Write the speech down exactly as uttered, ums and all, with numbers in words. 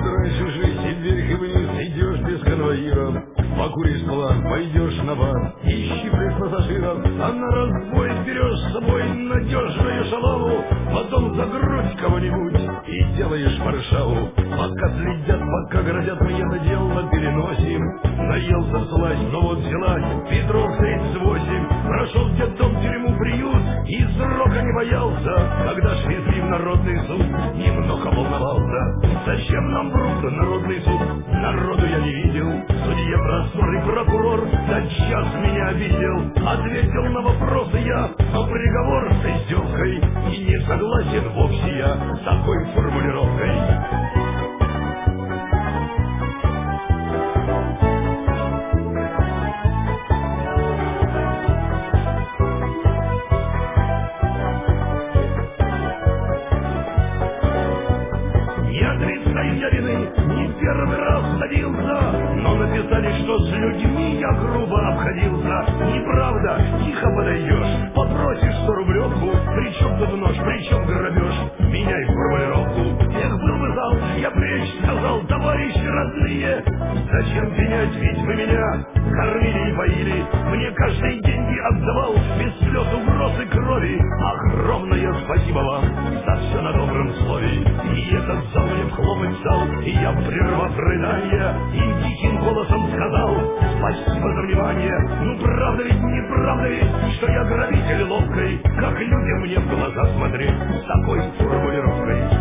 раньше жить, и вверх и вниз идешь без конвоира. Покуришь план, пойдешь на бар, и щиплешь пассажиров, а на разбой берешь с собой надежную шалаву. Потом за грудь кого-нибудь и делаешь паршаву. Пока следят, пока грозят, мы это дело переносим. Наелся слазь, но вот взялась Петров тридцать восемь. Прошел детдом, тюрьму, приют, и срока не боялся. Когда ж везли в народный суд, немного волновался. Зачем нам просто народный суд? Народу я не видел. Судья просторный прокурор тотчас меня обидел. Ответил на вопросы я, но приговор с издевкой, и не согласен вовсе я с такой формулировкой. Я вины не первый раз садился, но написали, что с людьми я грубо обходился. Неправда, тихо подойдешь, попросишь сто рублевку. Причем тут нож, причем грабеж, меняй формулировку. Эх, был бы зал, я прежде сказал, товарищи родные, зачем пенять, ведь вы меня кормили и поили. Мне каждый деньги отдавал, без слез, угроз и крови. Огромное спасибо вам за все на добром слове. И этот зал мне хлопать стал, и я, прервав рыдание, и диким голосом сказал: спасибо за внимание. Ну правда ведь, неправда ведь, что я грабитель ловкой, как людям мне в глаза смотреть с такой формулировкой.